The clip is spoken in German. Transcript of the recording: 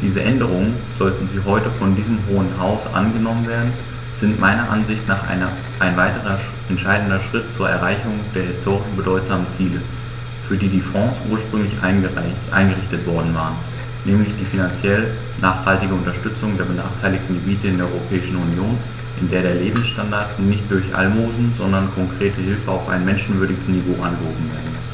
Diese Änderungen, sollten sie heute von diesem Hohen Haus angenommen werden, sind meiner Ansicht nach ein weiterer entscheidender Schritt zur Erreichung der historisch bedeutsamen Ziele, für die die Fonds ursprünglich eingerichtet worden waren, nämlich die finanziell nachhaltige Unterstützung der benachteiligten Gebiete in der Europäischen Union, in der der Lebensstandard nicht durch Almosen, sondern konkrete Hilfe auf ein menschenwürdiges Niveau angehoben werden